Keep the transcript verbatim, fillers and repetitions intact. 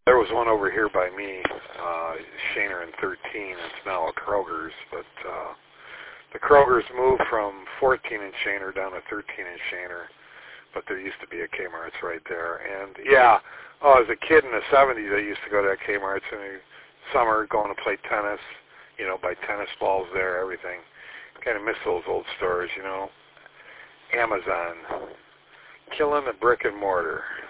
There was one over here by me, uh, Shaner and thirteen. It's now a Kroger's, but uh, the Kroger's moved from fourteen inch Shaner down to thirteen inch Shaner, but there used to be a Kmart's right there. And yeah, oh, as a kid in the seventies, I used to go to Kmart's in the summer, going to play tennis, you know, buy tennis balls there, everything. Kind of miss those old stores, you know. Amazon, killing the brick and mortar.